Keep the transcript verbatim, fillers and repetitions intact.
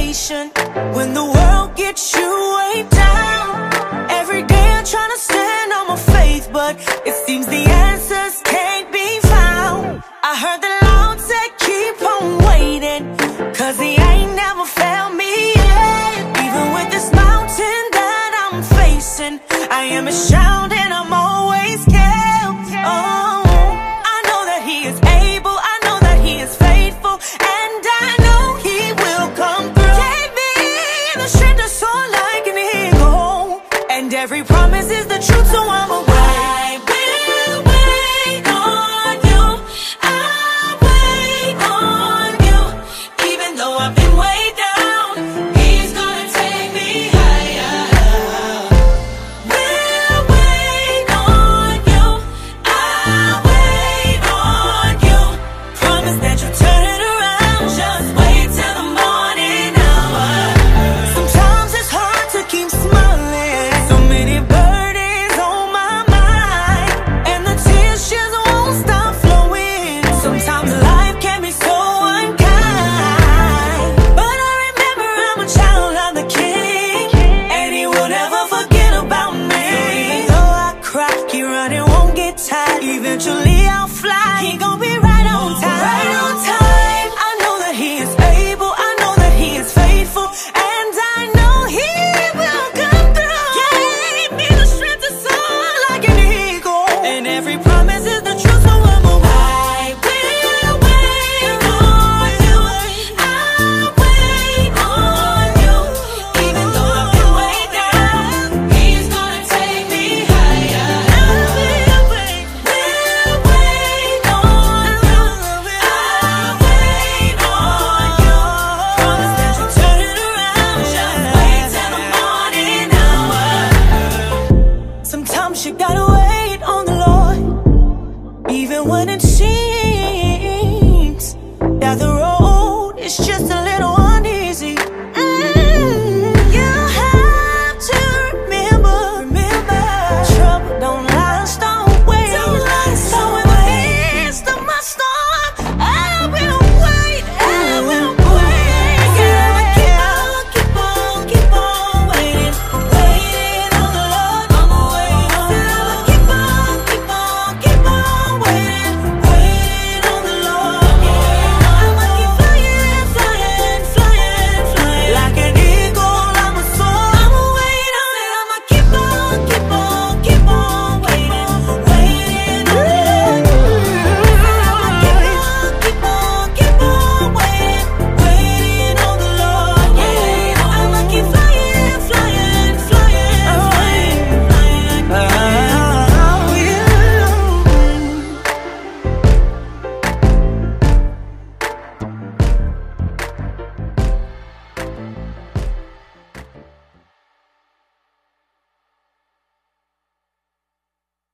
patient when the world gets you way down. Every day I'm trying to stand on my faith, but it seems the answers can't be found. I heard the Lord say keep on waiting, cause he ain't never failed me yet. Even with this mountain that I'm facing, I am a shout and I'm always kept. Oh, I know that he is able, I know that he is faithful, and I know he will come through. Gave me the strength to soar like an eagle, and every promise is the truth, so I'm a I will wait on you, I'll wait on you. Even though I've been way down, he's gonna take me higher. We'll wait on you, I'll wait on you. Promise that you'll turn